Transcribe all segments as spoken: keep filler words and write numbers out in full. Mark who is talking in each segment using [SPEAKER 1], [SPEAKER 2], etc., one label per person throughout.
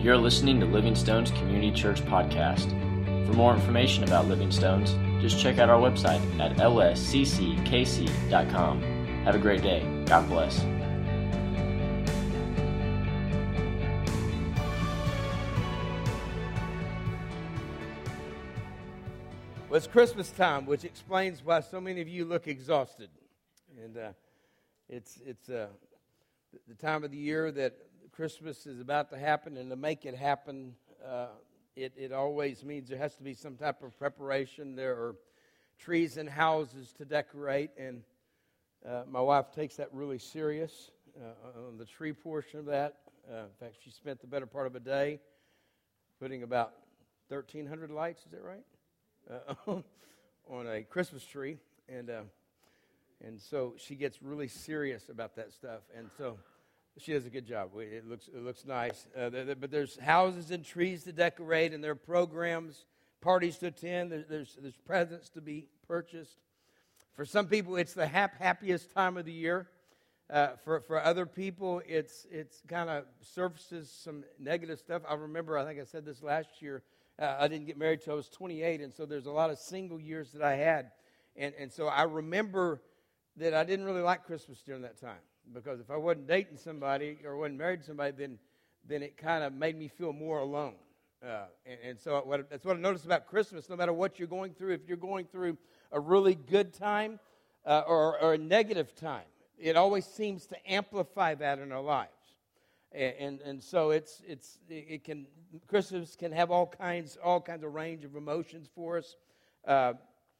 [SPEAKER 1] You're listening to Living Stones Community Church Podcast. For more information about Living Stones, just check out our website at l s c c k c dot com. Have a great day. God bless.
[SPEAKER 2] Well, it's Christmas time, which explains why so many of you look exhausted. And uh, it's it's uh, the time of the year that Christmas is about to happen, and to make it happen, uh, it, it always means there has to be some type of preparation. There are trees and houses to decorate, and uh, my wife takes that really serious uh, on the tree portion of that. Uh, in fact, she spent the better part of a day putting about thirteen hundred lights, is that right? Uh, on a Christmas tree, and uh, and so she gets really serious about that stuff, and so she does a good job. It looks it looks nice, uh, there, there, but there's houses and trees to decorate, and there are programs, parties to attend. There, there's there's presents to be purchased. For some people, it's the hap- happiest time of the year. Uh, for for other people, it's it's kind of surfaces some negative stuff. I remember, I think I said this last year. Uh, I didn't get married till I was twenty-eight, and so there's a lot of single years that I had. And and so I remember that I didn't really like Christmas during that time, because if I wasn't dating somebody or wasn't married to somebody, then then it kind of made me feel more alone. Uh, and, and so what, that's what I noticed about Christmas. No matter what you're going through, if you're going through a really good time uh, or, or a negative time, it always seems to amplify that in our lives. And, and and so it's it's it can Christmas can have all kinds all kinds of range of emotions for us, uh,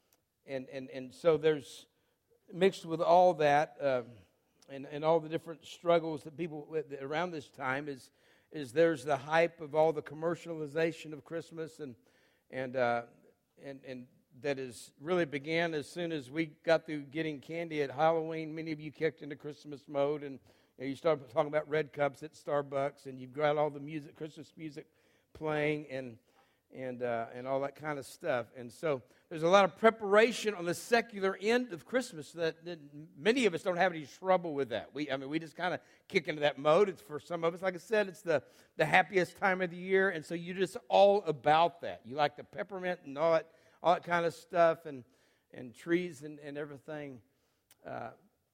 [SPEAKER 2] and and and so there's mixed with all that uh, and and all the different struggles that people around this time is is there's the hype of all the commercialization of Christmas and and uh, and and that is really began as soon as we got through getting candy at Halloween. Many of you kicked into Christmas mode, and You, know, you start talking about red cups at Starbucks, and you've got all the music, Christmas music playing, and and uh, and all that kind of stuff. And so there's a lot of preparation on the secular end of Christmas that, that many of us don't have any trouble with that. We, I mean, we just kind of kick into that mode. It's for some of us, like I said, it's the the happiest time of the year, and so you're just all about that. You like the peppermint and all that all that kind of stuff, and and trees and and everything. Uh,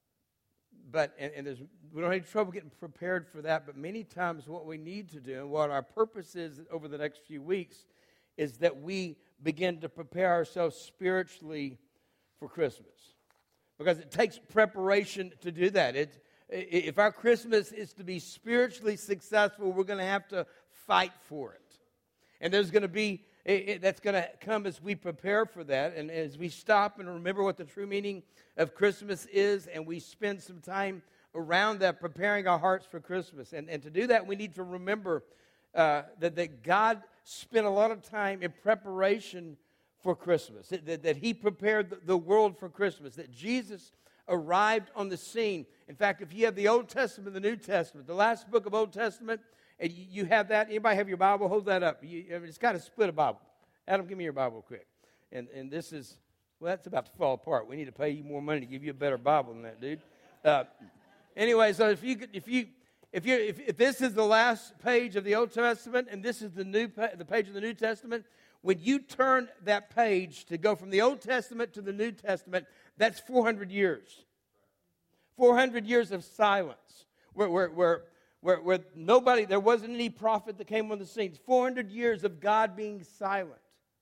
[SPEAKER 2] But and, and there's we don't have any trouble getting prepared for that. But many times, what we need to do, and what our purpose is over the next few weeks, is that we begin to prepare ourselves spiritually for Christmas, because it takes preparation to do that. It, if our Christmas is to be spiritually successful, we're going to have to fight for it, and there's going to be it, it, that's going to come as we prepare for that, and as we stop and remember what the true meaning of Christmas is, and we spend some time around that, preparing our hearts for Christmas. And, and to do that, we need to remember uh, that, that God spent a lot of time in preparation for Christmas, that, that, that He prepared the, the world for Christmas, that Jesus arrived on the scene. In fact, if you have the Old Testament and the New Testament, the last book of Old Testament, and you, you have that, anybody have your Bible? Hold that up. You, I mean, it's got to split a Bible. Adam, give me your Bible quick. And, and this is... Well, that's about to fall apart. We need to pay you more money to give you a better Bible than that, dude. Uh, anyway, so if you could, if you if you if, if this is the last page of the Old Testament and this is the new pa- the page of the New Testament, when you turn that page to go from the Old Testament to the New Testament, that's four hundred years. four hundred years of silence, where where where where, where nobody, there wasn't any prophet that came on the scene. four hundred years of God being silent.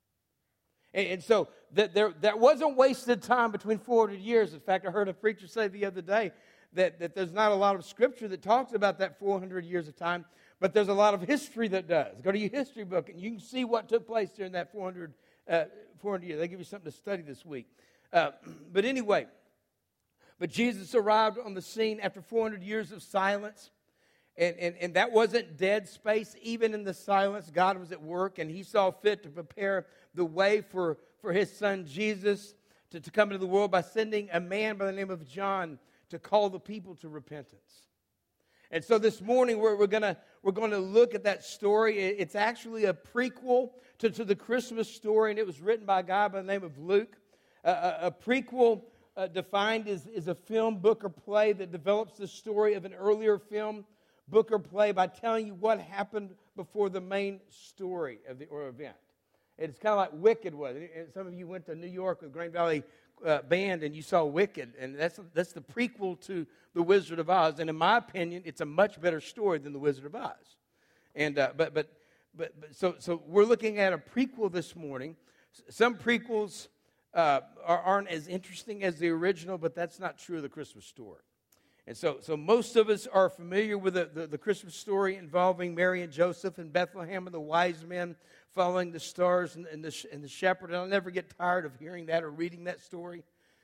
[SPEAKER 2] And so that there that wasn't wasted time between four hundred years. In fact, I heard a preacher say the other day that, that there's not a lot of scripture that talks about that four hundred years of time, but there's a lot of history that does. Go to your history book, and you can see what took place during that four hundred, uh, four hundred years. They give you something to study this week. Uh, but anyway, but Jesus arrived on the scene after four hundred years of silence. And, and, and that wasn't dead space. Even in the silence, God was at work, and He saw fit to prepare the way for, for His Son Jesus to, to come into the world by sending a man by the name of John to call the people to repentance. And so this morning we're, we're gonna we're going to look at that story. It's actually a prequel to, to the Christmas story, and it was written by a guy by the name of Luke. Uh, a, a prequel uh, defined as is a film, book, or play that develops the story of an earlier film, book, or play by telling you what happened before the main story of the or event. It's kind of like Wicked was. And some of you went to New York with Green Valley uh, Band and you saw Wicked, and that's that's the prequel to The Wizard of Oz. And in my opinion, it's a much better story than The Wizard of Oz. And uh, but but but but so so we're looking at a prequel this morning. Some prequels uh, are, aren't as interesting as the original, but that's not true of the Christmas story. And so, so most of us are familiar with the, the, the Christmas story involving Mary and Joseph in Bethlehem and the wise men following the stars and, and, the, and the shepherd. And I'll never get tired of hearing that or reading that story.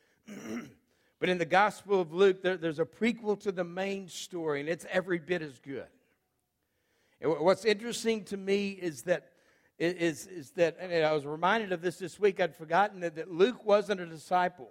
[SPEAKER 2] But in the Gospel of Luke, there, there's a prequel to the main story, and it's every bit as good. And what's interesting to me is that, is, is that, and I was reminded of this this week, I'd forgotten that, that Luke wasn't a disciple.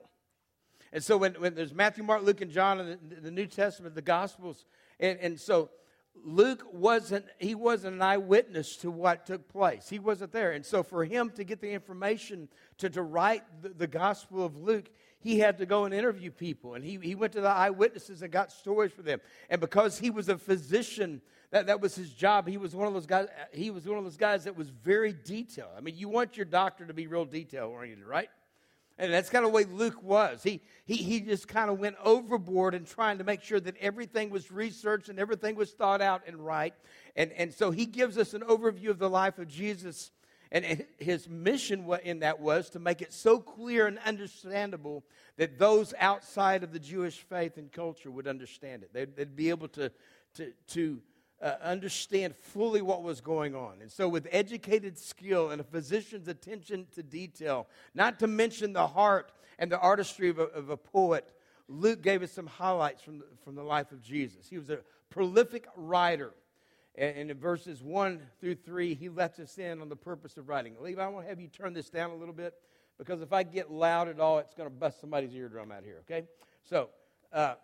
[SPEAKER 2] And so when, when there's Matthew, Mark, Luke, and John in the, the New Testament, the Gospels, and, and so Luke wasn't, he wasn't an eyewitness to what took place. He wasn't there. And so for him to get the information to, to write the, the Gospel of Luke, he had to go and interview people. And he, he went to the eyewitnesses and got stories for them. And because he was a physician, that, that was his job. He was one of those guys, he was one of those guys that was very detailed. I mean, you want your doctor to be real detail-oriented, right? And that's kind of the way Luke was. He, he, he just kind of went overboard in trying to make sure that everything was researched and everything was thought out and right. And, and so he gives us an overview of the life of Jesus. And, and his mission in that was to make it so clear and understandable that those outside of the Jewish faith and culture would understand it. They'd, they'd be able to, to, to uh, understand fully what was going on. And so with educated skill and a physician's attention to detail, not to mention the heart and the artistry of a, of a poet, Luke gave us some highlights from the, from the life of Jesus. He was a prolific writer. And, and in verses one through three, he lets us in on the purpose of writing. Levi, I want to have you turn this down a little bit, because if I get loud at all, it's going to bust somebody's eardrum out here, okay? So, uh,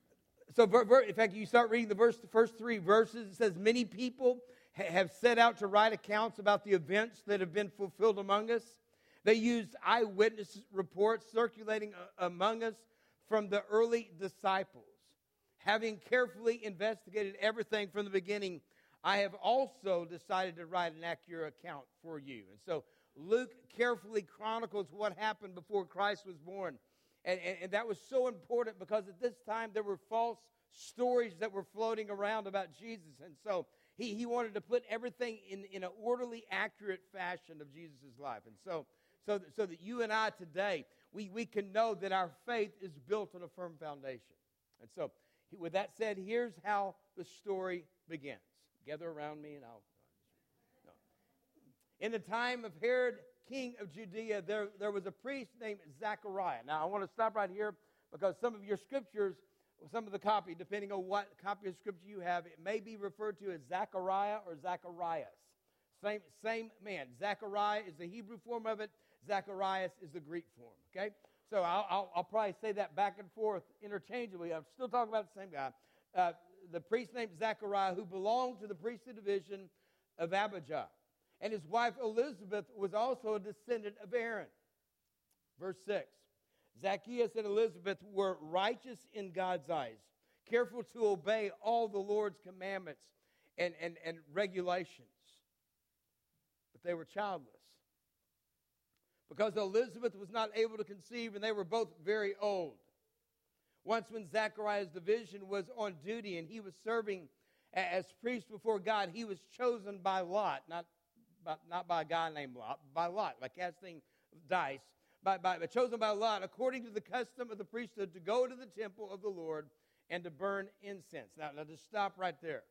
[SPEAKER 2] So, in fact, you start reading the verse, the first three verses. It says, many people ha- have set out to write accounts about the events that have been fulfilled among us. They used eyewitness reports circulating uh, among us from the early disciples. Having carefully investigated everything from the beginning, I have also decided to write an accurate account for you. And so Luke carefully chronicles what happened before Christ was born. And, and, and that was so important because at this time there were false stories that were floating around about Jesus. And so he, he wanted to put everything in, in an orderly, accurate fashion of Jesus' life. And so so that, so that you and I today, we, we can know that our faith is built on a firm foundation. And so with that said, here's how the story begins. Gather around me and I'll... No. In the time of Herod, king of Judea, there, there was a priest named Zechariah. Now, I want to stop right here because some of your scriptures, some of the copy, depending on what copy of scripture you have, it may be referred to as Zechariah or Zacharias. Same, same man. Zechariah is the Hebrew form of it. Zacharias is the Greek form, okay? So I'll, I'll, I'll probably say that back and forth interchangeably. I'm still talking about the same guy. Uh, the priest named Zechariah, who belonged to the priestly division of Abijah. And his wife Elizabeth was also a descendant of Aaron. Verse six, Zacchaeus and Elizabeth were righteous in God's eyes, careful to obey all the Lord's commandments and, and, and regulations. But they were childless. Because Elizabeth was not able to conceive and they were both very old. Once when Zechariah's division was on duty and he was serving as priest before God, he was chosen by Lot, not But not by a guy named Lot, by Lot, by casting dice, by, by, by chosen by Lot, according to the custom of the priesthood, to go to the temple of the Lord and to burn incense. Now, now just stop right there.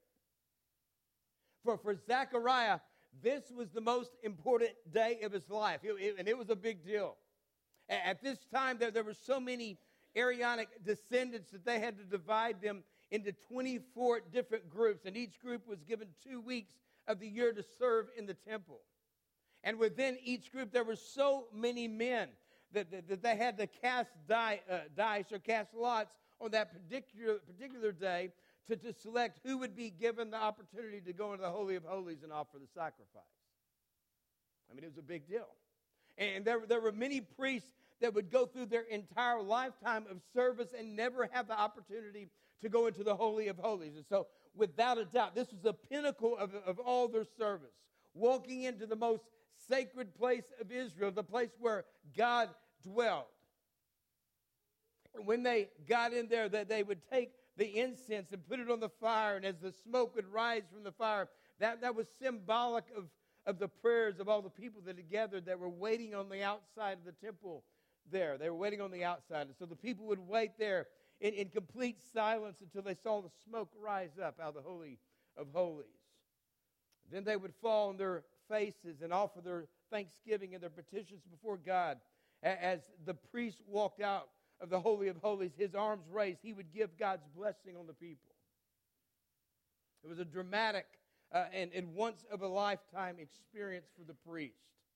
[SPEAKER 2] For, for Zechariah, this was the most important day of his life, it, it, and it was a big deal. At, at this time, there, there were so many Aaronic descendants that they had to divide them into twenty-four different groups, and each group was given two weeks of the year to serve in the temple. And within each group, there were so many men that, that, that they had to cast die, uh, dice or cast lots on that particular, particular day to, to select who would be given the opportunity to go into the Holy of Holies and offer the sacrifice. I mean, it was a big deal. And there, there were many priests that would go through their entire lifetime of service and never have the opportunity to go into the Holy of Holies. And so, without a doubt, this was the pinnacle of, of all their service. Walking into the most sacred place of Israel, the place where God dwelled. And when they got in there, that they would take the incense and put it on the fire, and as the smoke would rise from the fire, that, that was symbolic of, of the prayers of all the people that had gathered that were waiting on the outside of the temple there. They were waiting on the outside. And so the people would wait there in, in complete silence until they saw the smoke rise up out of the Holy of Holies. Then they would fall on their faces and offer their thanksgiving and their petitions before God. As the priest walked out of the Holy of Holies, his arms raised, he would give God's blessing on the people. It was a dramatic uh, and, and once-of-a-lifetime experience for the priest.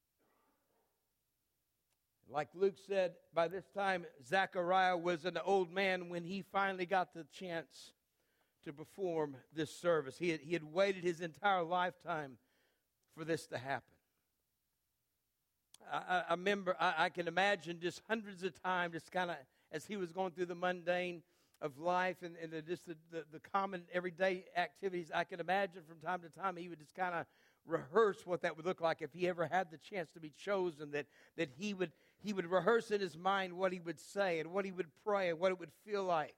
[SPEAKER 2] Like Luke said, by this time, Zechariah was an old man when he finally got the chance to perform this service. He had, he had waited his entire lifetime for this to happen. I, I remember, I, I can imagine just hundreds of times, just kind of as he was going through the mundane of life and, and the, just the, the, the common everyday activities, I can imagine from time to time he would just kind of rehearse what that would look like if he ever had the chance to be chosen, that, that he would he would rehearse in his mind what he would say and what he would pray and what it would feel like.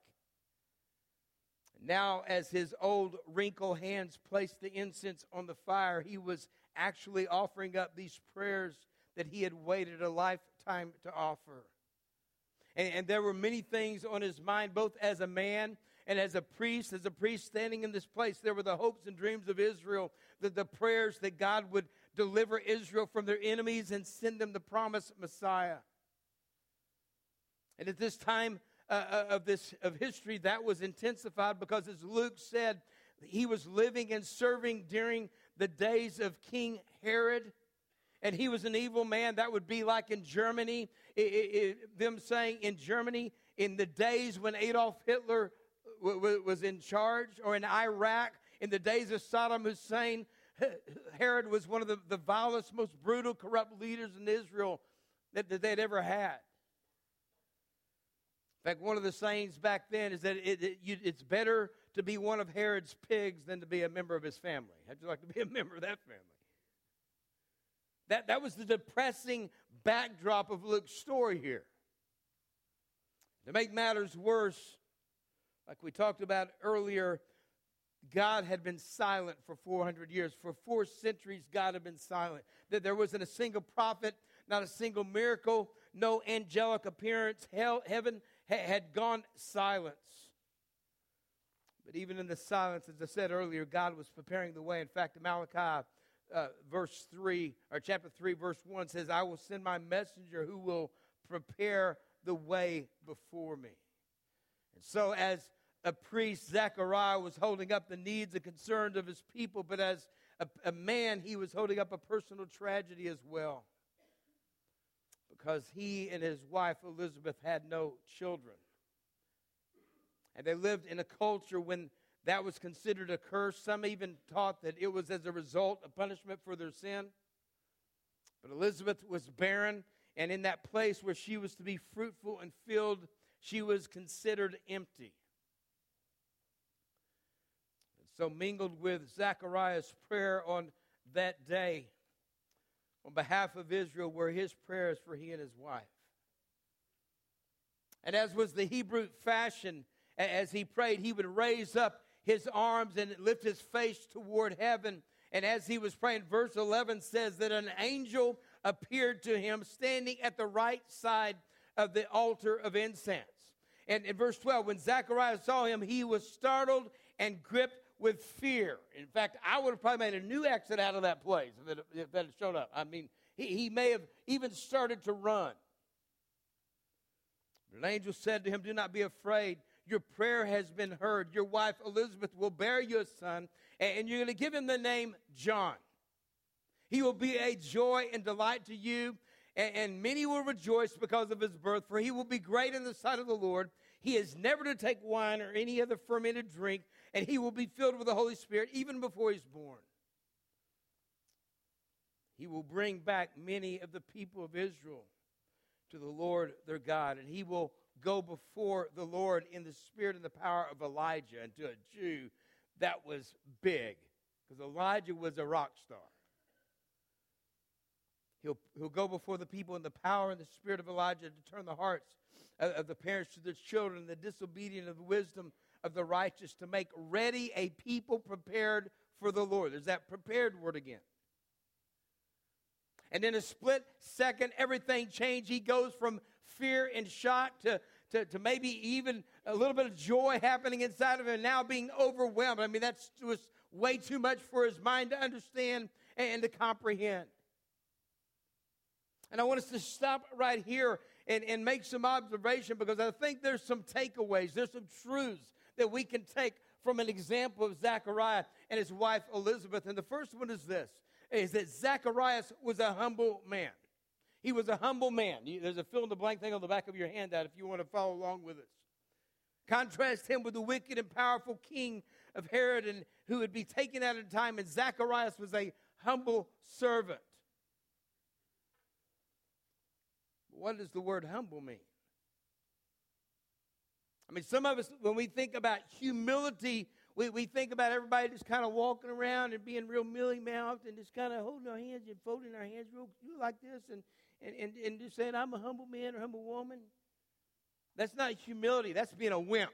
[SPEAKER 2] Now, as his old wrinkled hands placed the incense on the fire, he was actually offering up these prayers that he had waited a lifetime to offer. And, and there were many things on his mind, both as a man and as a priest. As a priest standing in this place, there were the hopes and dreams of Israel, the, the prayers that God would deliver Israel from their enemies and send them the promised Messiah. And at this time uh, of this of history, that was intensified because, as Luke said, he was living and serving during the days of King Herod. And he was an evil man. That would be like in Germany, it, it, it, them saying in Germany, in the days when Adolf Hitler w- w- was in charge, or in Iraq, in the days of Saddam Hussein, Herod was one of the, the vilest, most brutal, corrupt leaders in Israel that, that they'd ever had. In fact, one of the sayings back then is that it, it, you, it's better to be one of Herod's pigs than to be a member of his family. How'd you like to be a member of that family? That, that was the depressing backdrop of Luke's story here. To make matters worse, like we talked about earlier, God had been silent for four hundred years. For four centuries, God had been silent. That there wasn't a single prophet, not a single miracle, no angelic appearance. Hell, heaven ha- had gone silence. But even in the silence, as I said earlier, God was preparing the way. In fact, in Malachi uh, verse three, or chapter three, verse one says, I will send my messenger who will prepare the way before me. And so as a priest, Zechariah was holding up the needs and concerns of his people, but as a, a man, he was holding up a personal tragedy as well, because he and his wife Elizabeth had no children. And they lived in a culture when that was considered a curse. Some even taught that it was as a result of punishment for their sin. But Elizabeth was barren, and in that place where she was to be fruitful and filled, she was considered empty. So mingled with Zechariah's prayer on that day on behalf of Israel were his prayers for he and his wife. And as was the Hebrew fashion, as he prayed, he would raise up his arms and lift his face toward heaven. And as he was praying, verse eleven says that an angel appeared to him standing at the right side of the altar of incense. And in verse twelve, when Zechariah saw him, he was startled and gripped with fear. In fact, I would have probably made a new exit out of that place if it, if that had shown up. I mean, he, he may have even started to run. But an angel said to him, do not be afraid. Your prayer has been heard. Your wife Elizabeth will bear you a son, and you're going to give him the name John. He will be a joy and delight to you, and, and many will rejoice because of his birth, for he will be great in the sight of the Lord. He is never to take wine or any other fermented drink, and he will be filled with the Holy Spirit even before he's born. He will bring back many of the people of Israel to the Lord their God, and he will go before the Lord in the spirit and the power of Elijah. And to a Jew, that was big, because Elijah was a rock star. He'll, he'll go before the people in the power and the spirit of Elijah to turn the hearts of, of the parents to their children, the disobedient of the wisdom of the righteous, to make ready a people prepared for the Lord. There's that prepared word again. And in a split second, everything changed. He goes from fear and shock to, to, to maybe even a little bit of joy happening inside of him, and now being overwhelmed. I mean, that's just way too much for his mind to understand and to comprehend. And I want us to stop right here and, and make some observation, because I think there's some takeaways. There's some truths that we can take from an example of Zechariah and his wife Elizabeth. And the first one is this, is that Zacharias was a humble man. He was a humble man. There's a fill-in-the-blank thing on the back of your handout if you want to follow along with us. Contrast him with the wicked and powerful king of Herod, and who would be taken out of time, and Zacharias was a humble servant. What does the word humble mean? I mean, some of us, when we think about humility, we, we think about everybody just kind of walking around and being real mealy-mouthed and just kind of holding our hands and folding our hands real like this and, and, and, and just saying, I'm a humble man or humble woman. That's not humility. That's being a wimp.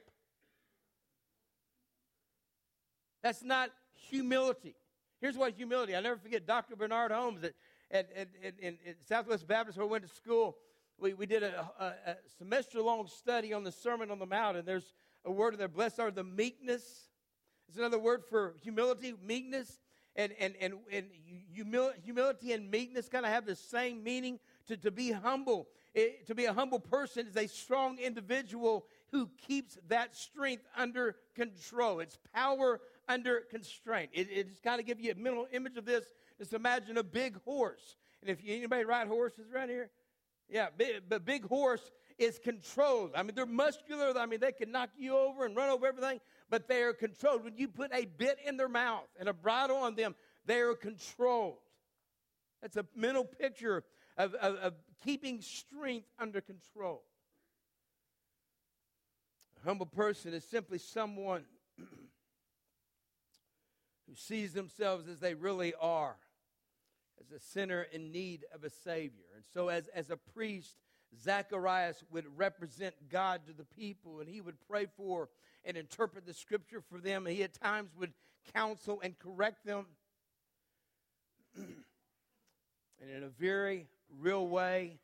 [SPEAKER 2] That's not humility. Here's what humility. I'll never forget Doctor Bernard Holmes at, at, at, at, in, at Southwest Baptist, where I went to school. We, we did a, a, a semester-long study on the Sermon on the Mount, and there's a word in there, blessed are the meekness. It's another word for humility, meekness. And, and, and, and humil, humility and meekness kind of have the same meaning. To, to be humble, it, to be a humble person is a strong individual who keeps that strength under control. It's power under constraint. It, it's got to give you a mental image of this. Just imagine a big horse. And if you, anybody ride horses around here? Yeah, big, but big horse is controlled. I mean, they're muscular. I mean, they can knock you over and run over everything, but they are controlled. When you put a bit in their mouth and a bridle on them, they are controlled. That's a mental picture of, of, of keeping strength under control. A humble person is simply someone who sees themselves as they really are, as a sinner in need of a Savior. And so as, as a priest, Zacharias would represent God to the people, and he would pray for and interpret the Scripture for them. And he at times would counsel and correct them. And in a very real way,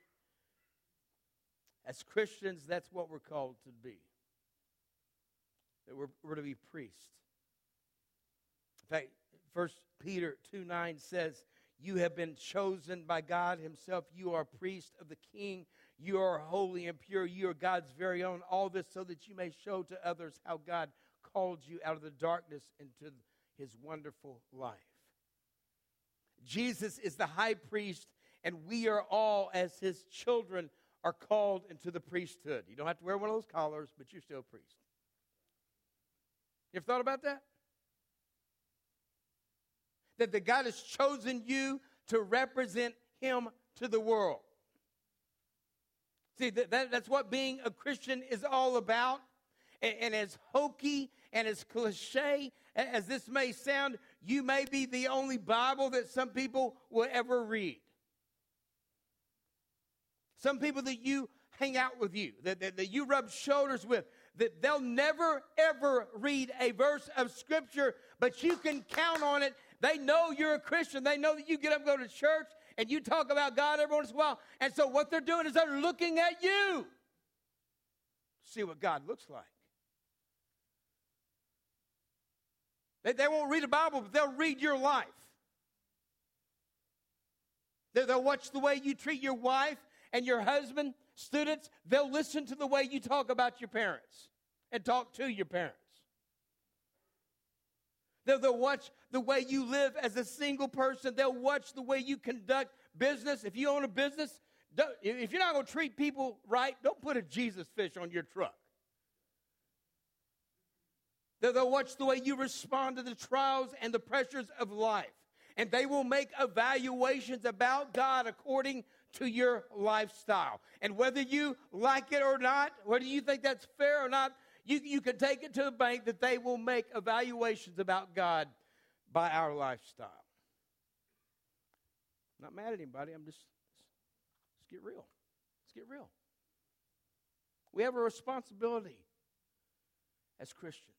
[SPEAKER 2] as Christians, that's what we're called to be. That we're, we're to be priests. In fact, First Peter two nine says, you have been chosen by God himself. You are a priest of the King. You are holy and pure. You are God's very own. All this so that you may show to others how God called you out of the darkness into his wonderful life. Jesus is the high priest, and we are all, as his children, are called into the priesthood. You don't have to wear one of those collars, but you're still a priest. You ever thought about that? That, that God has chosen you to represent him to the world. See, that, that, that's what being a Christian is all about. And, and as hokey and as cliche as this may sound, you may be the only Bible that some people will ever read. Some people that you hang out with you, that, that, that you rub shoulders with, that they'll never, ever read a verse of Scripture, but you can count on it. They know you're a Christian. They know that you get up and go to church, and you talk about God every once in a while. And so what they're doing is they're looking at you. See what God looks like. They, they won't read the Bible, but they'll read your life. They, they'll watch the way you treat your wife and your husband. Students, they'll listen to the way you talk about your parents and talk to your parents. They'll, they'll watch the way you live as a single person. They'll watch the way you conduct business. If you own a business, don't, if you're not going to treat people right, don't put a Jesus fish on your truck. They'll, they'll watch the way you respond to the trials and the pressures of life. And they will make evaluations about God according to your lifestyle. And whether you like it or not, whether you think that's fair or not, you, you can take it to the bank that they will make evaluations about God by our lifestyle. I'm not mad at anybody. I'm just, let's get real. Let's get real. We have a responsibility as Christians.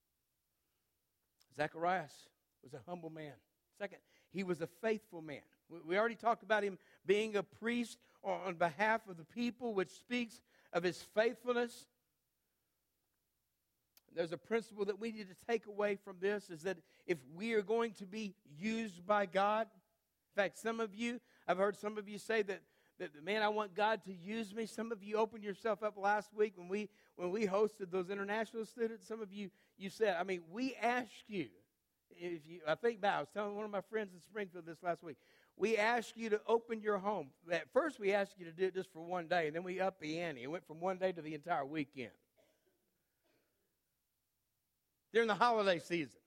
[SPEAKER 2] Zacharias was a humble man. Second, he was a faithful man. We already talked about him being a priest on behalf of the people, which speaks of his faithfulness. There's a principle that we need to take away from this, is that if we are going to be used by God, in fact, some of you, I've heard some of you say that, that man, I want God to use me. Some of you opened yourself up last week when we when we hosted those international students. Some of you, you said, I mean, we ask you, if you, I think back, I was telling one of my friends in Springfield this last week, we asked you to open your home. At first, we asked you to do it just for one day, and then we upped the ante. It went from one day to the entire weekend. During the holiday season.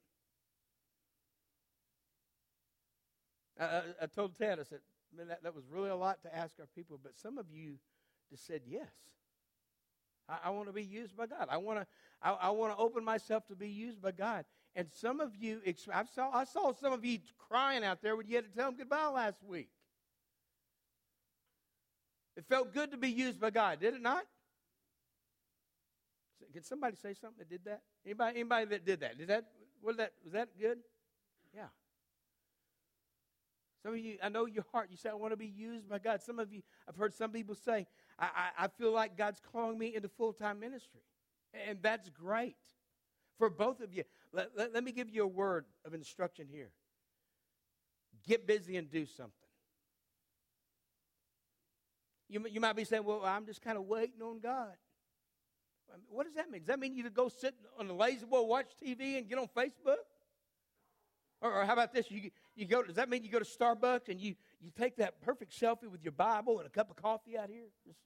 [SPEAKER 2] I, I, I told Ted, I said, man, that, that was really a lot to ask our people, but some of you just said yes. I, I want to be used by God. I want to I, I want to open myself to be used by God. And some of you, I saw, I saw some of you crying out there when you had to tell them goodbye last week. It felt good to be used by God, did it not? Can somebody say something that did that? Anybody, anybody that did that? Did that, was that, was that good? Yeah. Some of you, I know your heart, you say, I want to be used by God. Some of you, I've heard some people say, I, I, I feel like God's calling me into full-time ministry. And that's great. For both of you, let, let, let me give you a word of instruction here. Get busy and do something. You, you might be saying, well, I'm just kind of waiting on God. What does that mean? Does that mean you to go sit on the lazy boy, watch T V, and get on Facebook? Or, or how about this? You you go. Does that mean you go to Starbucks and you, you take that perfect selfie with your Bible and a cup of coffee out here? Just...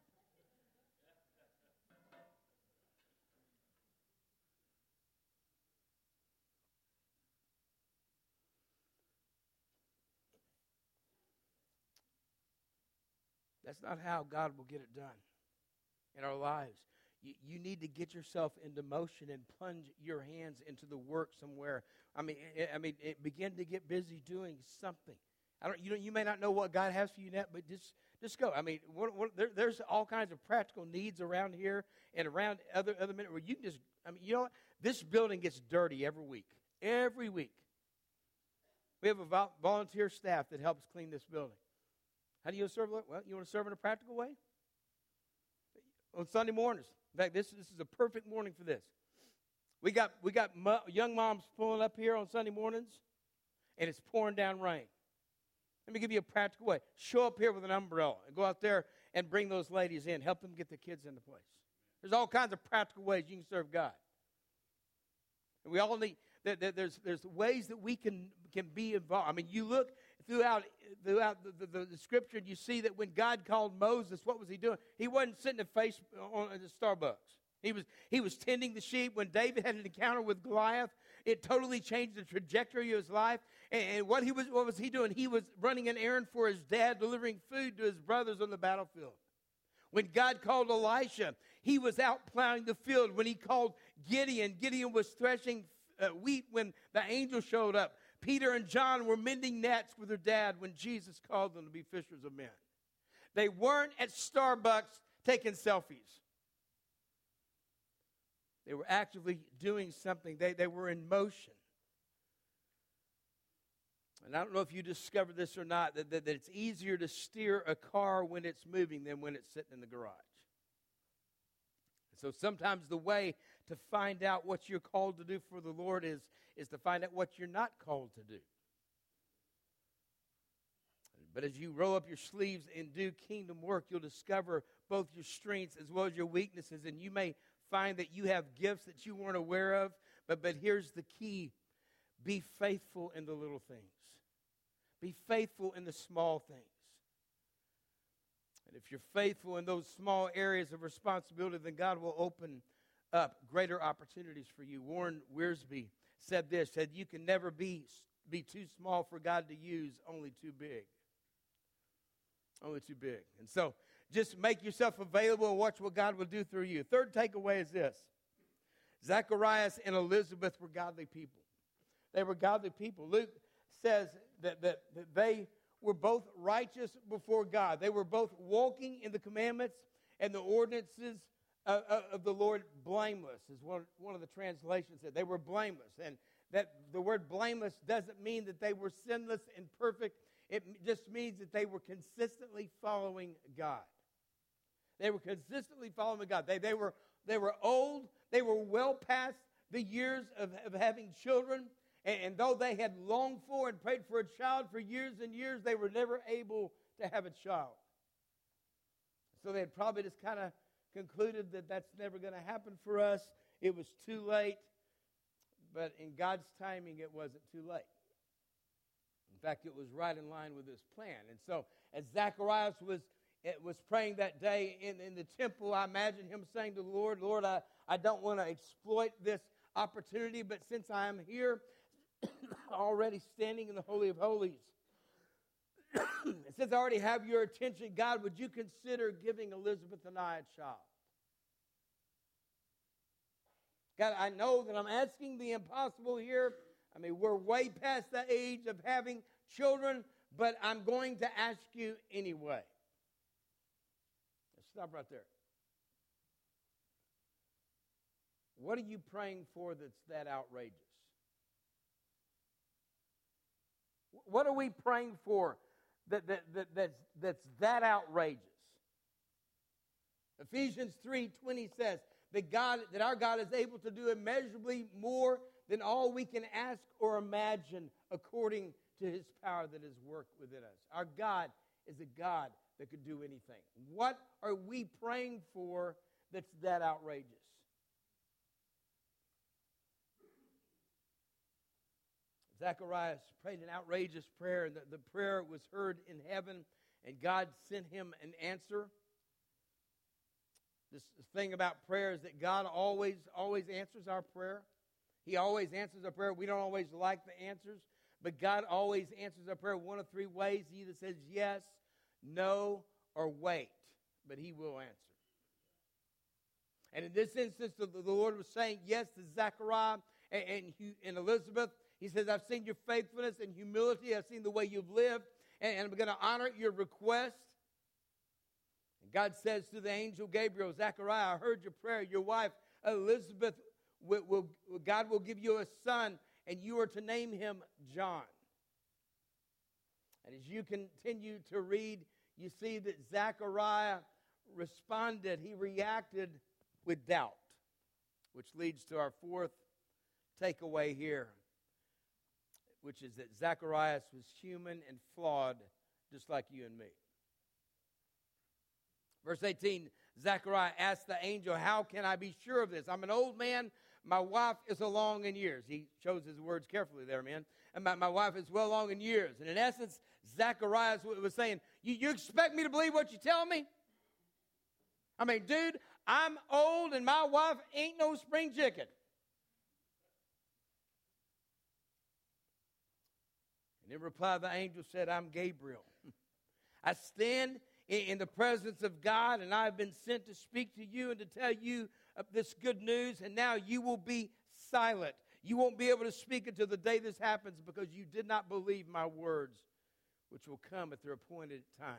[SPEAKER 2] That's not how God will get it done in our lives. You, you need to get yourself into motion and plunge your hands into the work somewhere. I mean, it, I mean, it, begin to get busy doing something. I don't, you know, you may not know what God has for you yet, but just, just go. I mean, what, what, there, there's all kinds of practical needs around here and around other other minutes where you can just. I mean, you know what? This building gets dirty every week. Every week, we have a vol- volunteer staff that helps clean this building. How do you serve? Well, you want to serve in a practical way? On Sunday mornings. In fact, this, this is a perfect morning for this. We got we got mo- young moms pulling up here on Sunday mornings, and it's pouring down rain. Let me give you a practical way. Show up here with an umbrella and go out there and bring those ladies in. Help them get their kids into place. There's all kinds of practical ways you can serve God. And we all need, there, there, there's, there's ways that we can, can be involved. I mean, you look throughout, throughout the, the, the scripture and you see that when God called Moses, what was he doing? He wasn't sitting at face on the Starbucks. He was, he was tending the sheep. When David had an encounter with Goliath, it totally changed the trajectory of his life. And, and what he was, what was he doing? He was running an errand for his dad, delivering food to his brothers on the battlefield. When God called Elisha, he was out plowing the field. When he called Gideon, Gideon was threshing uh, wheat when the angel showed up. Peter and John were mending nets with their dad when Jesus called them to be fishers of men. They weren't at Starbucks taking selfies. They were actively doing something. They, they were in motion. And I don't know if you discovered this or not, that, that, that it's easier to steer a car when it's moving than when it's sitting in the garage. So sometimes the way to find out what you're called to do for the Lord is, is to find out what you're not called to do. But as you roll up your sleeves and do kingdom work, you'll discover both your strengths as well as your weaknesses. And you may find that you have gifts that you weren't aware of. But, but here's the key. Be faithful in the little things. Be faithful in the small things. And if you're faithful in those small areas of responsibility, then God will open up greater opportunities for you. Warren Wiersbe said this, said, you can never be, be too small for God to use, only too big. Only too big. And so just make yourself available and watch what God will do through you. Third takeaway is this. Zacharias and Elizabeth were godly people. They were godly people. Luke says that, that, that they were both righteous before God. They were both walking in the commandments and the ordinances of, of the Lord, blameless, is one, one of the translations said. They were blameless. And that the word blameless doesn't mean that they were sinless and perfect. It just means that they were consistently following God. They were consistently following God. They, they, were, they were old. They were well past the years of, of having children. And, and though they had longed for and prayed for a child for years and years, they were never able to have a child. So they had probably just kind of concluded that that's never going to happen for us. It was too late. But in God's timing, it wasn't too late. In fact, it was right in line with his plan. And so as Zacharias was, was praying that day in, in the temple, I imagine him saying to the Lord, Lord, I, I don't want to exploit this opportunity, but since I am here, already standing in the Holy of Holies, since I already have your attention, God, would you consider giving Elizabeth and I a child? God, I know that I'm asking the impossible here. I mean, we're way past the age of having children, but I'm going to ask you anyway. Let's stop right there. What are you praying for that's that outrageous? What are we praying for that, that, that, that's, that's that outrageous? Ephesians three twenty says that God, that our God is able to do immeasurably more than all we can ask or imagine according to his power that is worked within us. Our God is a God that could do anything. What are we praying for that's that outrageous? Zacharias prayed an outrageous prayer, and the, the prayer was heard in heaven, and God sent him an answer. This thing about prayer is that God always, always answers our prayer. He always answers our prayer. We don't always like the answers, but God always answers our prayer one of three ways. He either says yes, no, or wait, but he will answer. And in this instance, the, the Lord was saying yes to Zechariah and, and, and Elizabeth. He says, I've seen your faithfulness and humility. I've seen the way you've lived, and, and I'm going to honor your request. And God says to the angel Gabriel, Zechariah, I heard your prayer. Your wife, Elizabeth, will, will, God will give you a son, and you are to name him John. And as you continue to read, you see that Zechariah responded. He reacted with doubt, which leads to our fourth takeaway here, which is that Zacharias was human and flawed, just like you and me. Verse eighteen, Zechariah asked the angel, how can I be sure of this? I'm an old man. My wife is along in years. He chose his words carefully there, man. And my, my wife is well along in years. And in essence, Zacharias was saying, you, you expect me to believe what you tell me? I mean, dude, I'm old and my wife ain't no spring chicken. And in reply, the angel said, I'm Gabriel. I stand in the presence of God, and I have been sent to speak to you and to tell you of this good news, and now you will be silent. You won't be able to speak until the day this happens because you did not believe my words, which will come at their appointed time.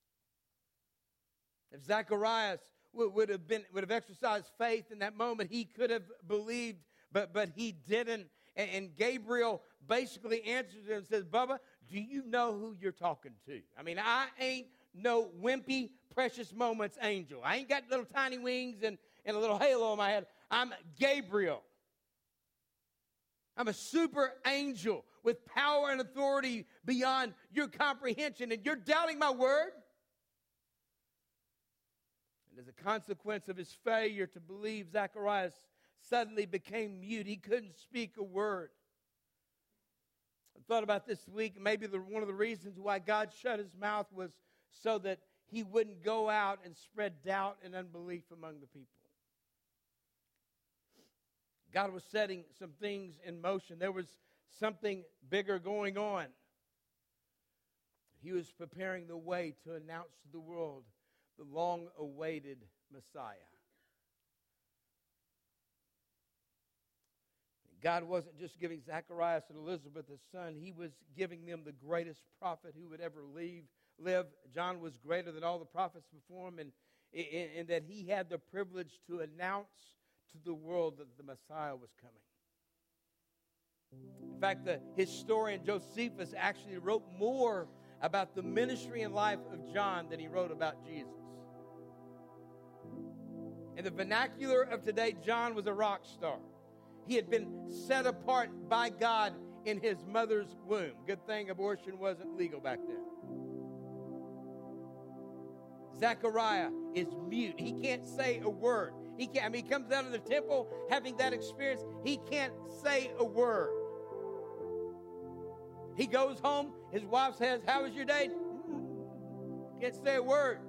[SPEAKER 2] If Zacharias would, would have been would have exercised faith in that moment, he could have believed, but, but he didn't. And, and Gabriel basically answers him and says, Bubba, do you know who you're talking to? I mean, I ain't no wimpy, precious moments angel. I ain't got little tiny wings and, and a little halo on my head. I'm Gabriel. I'm a super angel with power and authority beyond your comprehension, and you're doubting my word? And as a consequence of his failure to believe, Zacharias suddenly became mute. He couldn't speak a word. I thought about this week, maybe the, one of the reasons why God shut his mouth was so that he wouldn't go out and spread doubt and unbelief among the people. God was setting some things in motion. There was something bigger going on. He was preparing the way to announce to the world the long-awaited Messiah. God wasn't just giving Zacharias and Elizabeth a son. He was giving them the greatest prophet who would ever leave, live. John was greater than all the prophets before him, and, and, and that he had the privilege to announce to the world that the Messiah was coming. In fact, the historian Josephus actually wrote more about the ministry and life of John than he wrote about Jesus. In the vernacular of today, John was a rock star. He had been set apart by God in his mother's womb. Good thing abortion wasn't legal back then. Zechariah is mute. He can't say a word. He can't, I mean, he comes out of the temple having that experience. He can't say a word. He goes home. His wife says, "How was your day?" Can't say a word.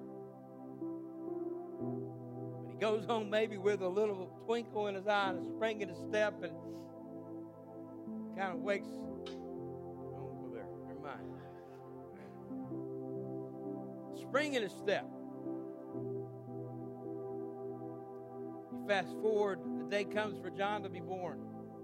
[SPEAKER 2] But he goes home maybe with a little twinkle in his eye and a spring in his step, and kind of wakes. I won't go there. Never mind. Spring in his step. You fast forward, the day comes for John to be born.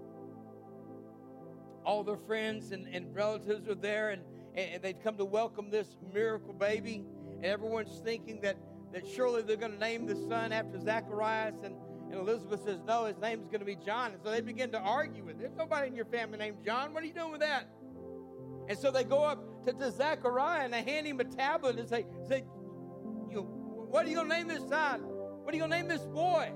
[SPEAKER 2] All their friends and, and relatives are there, and, and they've come to welcome this miracle baby. And everyone's thinking that, that surely they're going to name the son after Zacharias. And, and Elizabeth says, no, his name's going to be John. And so they begin to argue with it. There's nobody in your family named John. What are you doing with that? And so they go up to, to Zachariah and they hand him a tablet and say, say you know, what are you going to name this son? What are you going to name this boy?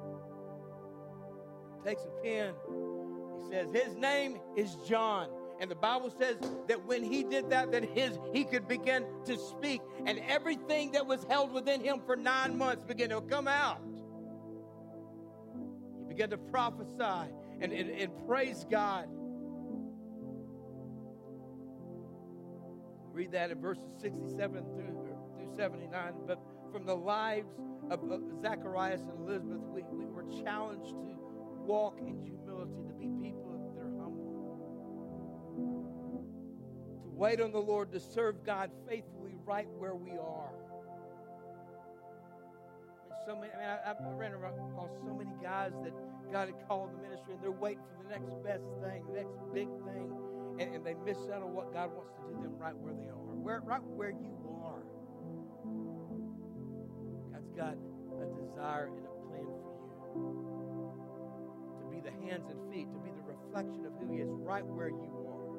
[SPEAKER 2] He takes a pen. He says, his name is John. And the Bible says that when he did that, that his he could begin to speak. And everything that was held within him for nine months began to come out. He began to prophesy and, and, and praise God. Read that in verses sixty-seven through, through seventy-nine. But from the lives of, of Zacharias and Elizabeth, we, we were challenged to walk in humility, to be people that are humble, to wait on the Lord, to serve God faithfully right where we are. And so many, I mean, I, I ran across so many guys that God had called in the ministry, and they're waiting for the next best thing, the next big thing, and, and they miss out on what God wants to do them right where they are, where, right where you are. God's got a desire and a plan for you. The hands and feet, to be the reflection of who he is right where you are.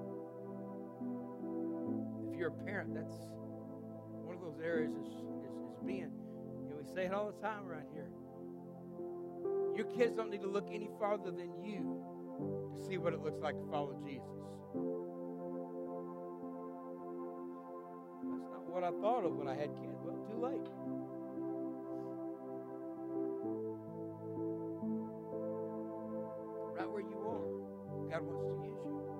[SPEAKER 2] If you're a parent, that's one of those areas is, is, is being, you know, we say it all the time around here. Your kids don't need to look any farther than you to see what it looks like to follow Jesus. That's not what I thought of when I had kids. Well, too late. Where you are, God wants to use you.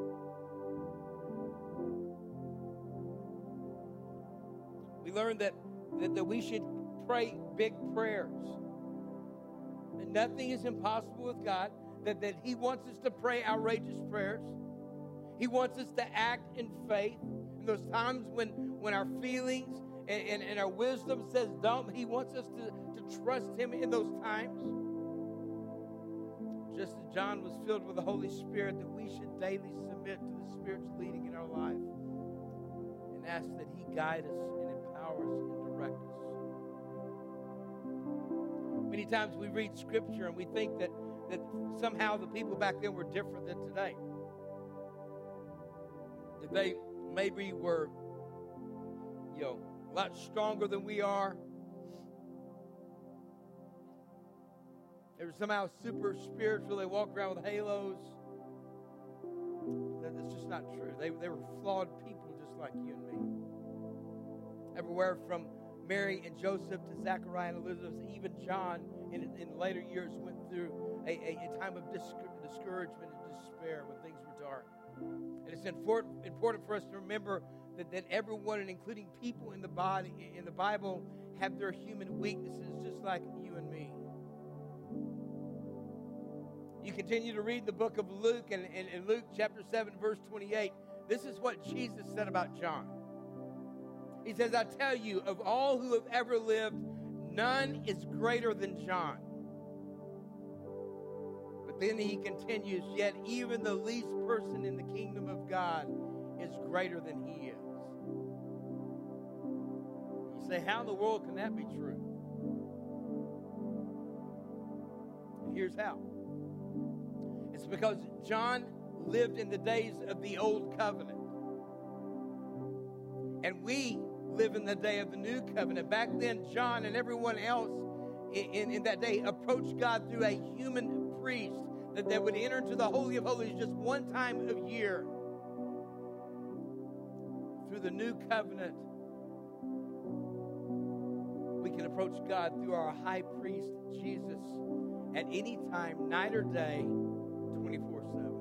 [SPEAKER 2] We learned that, that, that we should pray big prayers. That nothing is impossible with God. That, that he wants us to pray outrageous prayers. He wants us to act in faith. In those times when, when our feelings and, and, and our wisdom says don't, he wants us to, to trust him in those times. Just as John was filled with the Holy Spirit, that we should daily submit to the Spirit's leading in our life and ask that he guide us and empower us and direct us. Many times we read Scripture and we think that, that somehow the people back then were different than today. That they maybe were, you know, a lot stronger than we are. They were somehow super spiritual. They walked around with halos. That's just not true. They, they were flawed people just like you and me. Everywhere from Mary and Joseph to Zachariah and Elizabeth, even John in, in later years went through a, a, a time of discouragement and despair when things were dark. And it's important, important for us to remember that, that everyone, and including people in the body, in the Bible, have their human weaknesses just like you and me. You continue to read the book of Luke, and in Luke chapter seven, verse twenty-eight, this is what Jesus said about John. He says, I tell you, of all who have ever lived, none is greater than John. But then he continues, yet even the least person in the kingdom of God is greater than he is. You say, how in the world can that be true? And here's how. It's because John lived in the days of the old covenant. And we live in the day of the new covenant. Back then, John and everyone else in, in, in that day approached God through a human priest that they would enter into the Holy of Holies just one time of year. Through the new covenant, we can approach God through our high priest, Jesus, at any time, night or day, twenty-four seven.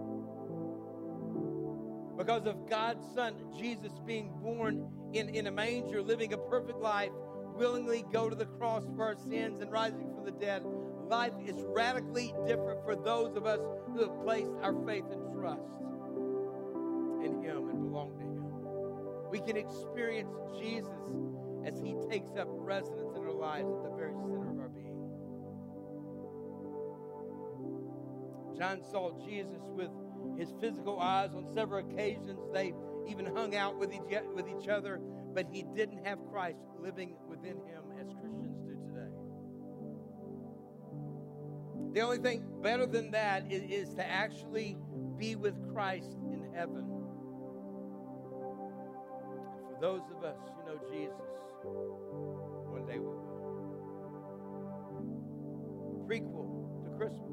[SPEAKER 2] Because of God's Son, Jesus, being born in, in a manger, living a perfect life, willingly go to the cross for our sins and rising from the dead, life is radically different for those of us who have placed our faith and trust in Him and belong to Him. We can experience Jesus as He takes up residence in our lives at the very center of our being. John saw Jesus with his physical eyes on several occasions. They even hung out with each, with each other, but he didn't have Christ living within him as Christians do today. The only thing better than that is, is to actually be with Christ in heaven. And for those of us who know Jesus, one day we will. Prequel to Christmas.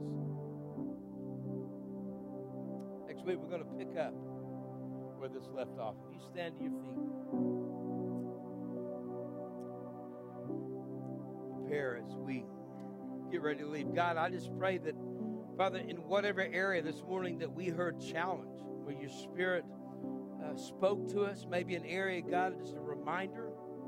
[SPEAKER 2] Next week, we're going to pick up where this left off. If you stand to your feet, prepare as we get ready to leave. God, I just pray that, Father, in whatever area this morning that we heard challenge, where your Spirit uh, spoke to us, maybe an area, God, just a reminder.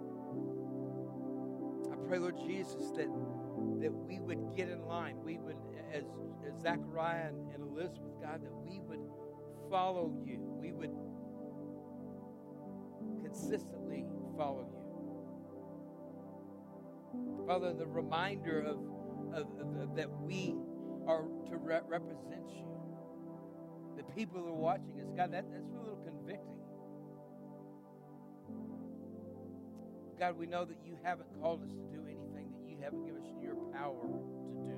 [SPEAKER 2] I pray, Lord Jesus, that that we would get in line. We would, as, as Zechariah and, and Elizabeth, God, that we would follow you. We would consistently follow you. Father, the reminder of, of, of, of that we are to re- represent you. The people who are watching us, God, that, that's a little convicting. God, we know that you haven't called us to do anything that you haven't given us your power to do.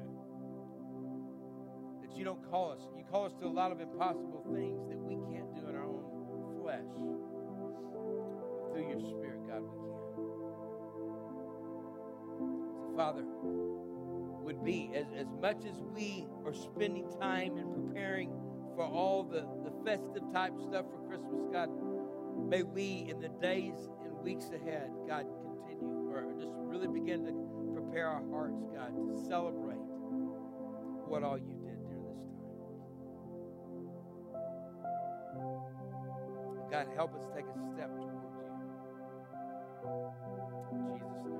[SPEAKER 2] That you don't call us. You call us to a lot of impossible things that we can't do in our own flesh. But through your Spirit, God, we can. So, Father, would be as, as much as we are spending time and preparing for all the, the festive type stuff for Christmas, God, may we in the days and weeks ahead, God, continue or just really begin to prepare our hearts, God, to celebrate what all you did during this time. God, help us take a step towards you. In Jesus' name,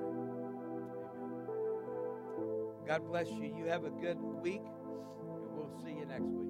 [SPEAKER 2] amen. God bless you. You have a good week, and we'll see you next week.